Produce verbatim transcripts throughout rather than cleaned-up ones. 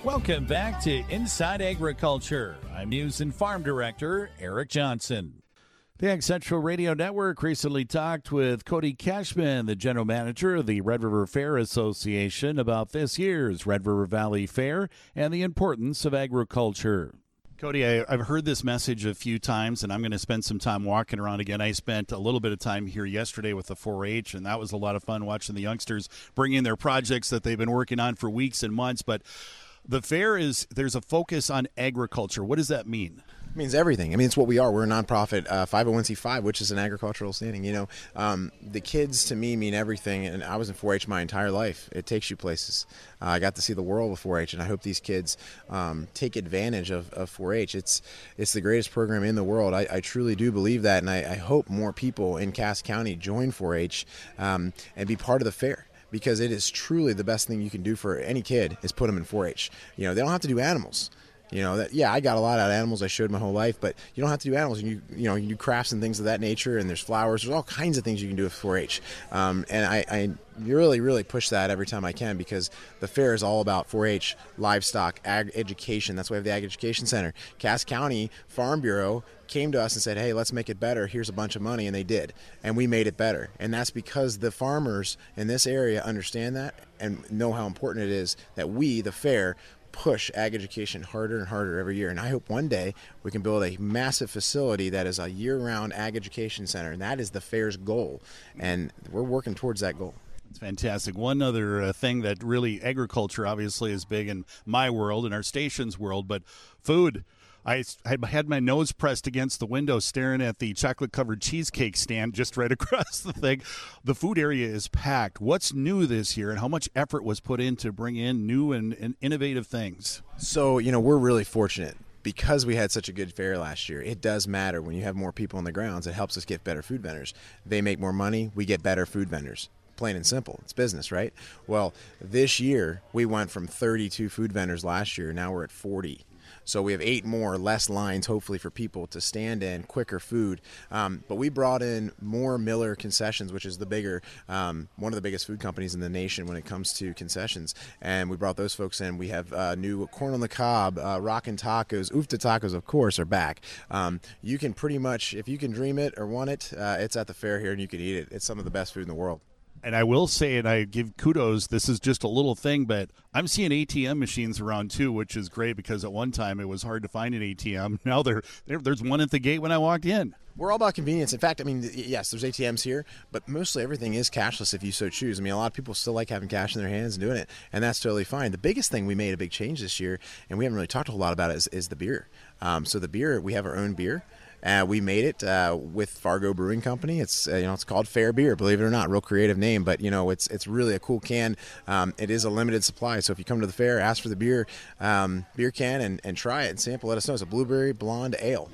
Welcome back to Inside Agriculture. I'm News and Farm Director Eric Johnson. The Ag Central Radio Network recently talked with Cody Cashman, the general manager of the Red River Fair Association, about this year's Red River Valley Fair and the importance of agriculture. Cody, I, I've heard this message a few times, and I'm going to spend some time walking around again. I spent a little bit of time here yesterday with the four H, and that was a lot of fun watching the youngsters bring in their projects that they've been working on for weeks and months. But the fair is, there's a focus on agriculture. What does that mean? It means everything. I mean, it's what we are. We're a nonprofit uh, five oh one c five, which is an agricultural standing. You know, um, the kids to me mean everything, and I was in four H my entire life. It takes you places. Uh, I got to see the world with four H, and I hope these kids um, take advantage of, of four H. It's it's the greatest program in the world. I, I truly do believe that, and I, I hope more people in Cass County join four H um, and be part of the fair. Because it is truly the best thing you can do for any kid is put them in four H. You know, they don't have to do animals. You know, that yeah, I got a lot out of animals. I showed my whole life, but you don't have to do animals. You you know, you do crafts and things of that nature, and there's flowers. There's all kinds of things you can do with four H. Um, and I, I really, really push that every time I can because the fair is all about four H, livestock, ag education. That's why we have the Ag Education Center. Cass County Farm Bureau came to us and said, hey, let's make it better. Here's a bunch of money, and they did. And we made it better. And that's because the farmers in this area understand that and know how important it is that we, the fair, push ag education harder and harder every year. And I hope one day we can build a massive facility that is a year-round ag education center, and that is the fair's goal. And we're working towards that goal. It's fantastic. One other uh, thing that really, agriculture obviously is big in my world, in our station's world, but food. I had my nose pressed against the window staring at the chocolate-covered cheesecake stand just right across the thing. The food area is packed. What's new this year, and how much effort was put in to bring in new and, and innovative things? So, you know, we're really fortunate. Because we had such a good fair last year, it does matter when you have more people on the grounds. It helps us get better food vendors. They make more money, we get better food vendors. Plain and simple. It's business, right? Well, this year, we went from thirty-two food vendors last year. Now we're at forty. So we have eight more, less lines, hopefully, for people to stand in, quicker food. Um, but we brought in more Miller Concessions, which is the bigger, um, one of the biggest food companies in the nation when it comes to concessions. And we brought those folks in. We have uh, new Corn on the Cob, uh, Rockin' Tacos, Oofta Tacos, of course, are back. Um, you can pretty much, if you can dream it or want it, uh, it's at the fair here and you can eat it. It's some of the best food in the world. And I will say, and I give kudos, this is just a little thing, but I'm seeing A T M machines around too, which is great because at one time it was hard to find an A T M. Now there, there there's one at the gate when I walked in. We're all about convenience. In fact, I mean, yes, there's A T Ms here, but mostly everything is cashless if you so choose. I mean, a lot of people still like having cash in their hands and doing it, and that's totally fine. The biggest thing we made a big change this year, and we haven't really talked a whole lot about it, is, is the beer. Um, so the beer, we have our own beer. Uh, we made it uh, with Fargo Brewing Company. It's uh, you know it's called Fair Beer, believe it or not. Real creative name, but you know it's it's really a cool can. Um, it is a limited supply, so if you come to the fair, ask for the beer um, beer can and, and try it and sample. Let us know. It's a blueberry blonde ale.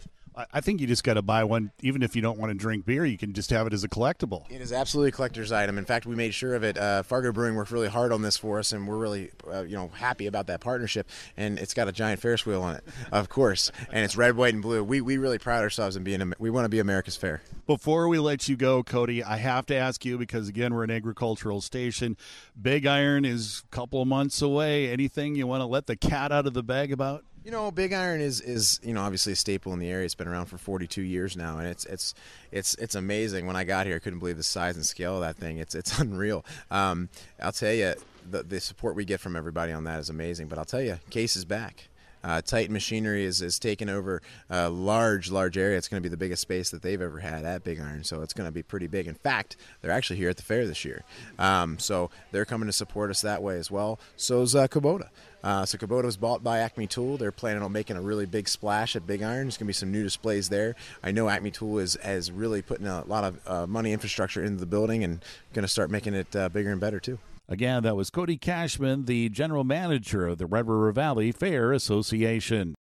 I think you just got to buy one, even if you don't want to drink beer. You can just have it as a collectible. It is absolutely a collector's item. In fact, we made sure of it. Uh, Fargo Brewing worked really hard on this for us, and we're really, uh, you know, happy about that partnership. And it's got a giant Ferris wheel on it, of course, and it's red, white, and blue. We we really pride ourselves in being. We want to be America's fair. Before we let you go, Cody, I have to ask you because again, we're an agricultural station. Big Iron is a couple of months away. Anything you want to let the cat out of the bag about? You know, Big Iron is, is you know obviously a staple in the area. It's been around for forty-two years now, and it's it's it's it's amazing. When I got here, I couldn't believe the size and scale of that thing. It's it's unreal. Um, I'll tell you, the the support we get from everybody on that is amazing. But I'll tell you, Case is back. Uh, Titan Machinery is, is taking over a large, large area. It's going to be the biggest space that they've ever had at Big Iron, so it's going to be pretty big. In fact, they're actually here at the fair this year. Um, so they're coming to support us that way as well. So's uh, Kubota. Uh, so Kubota was bought by Acme Tool. They're planning on making a really big splash at Big Iron. There's going to be some new displays there. I know Acme Tool is, is really putting a lot of uh, money infrastructure into the building and going to start making it uh, bigger and better too. Again, that was Cody Cashman, the general manager of the Red River Valley Fair Association.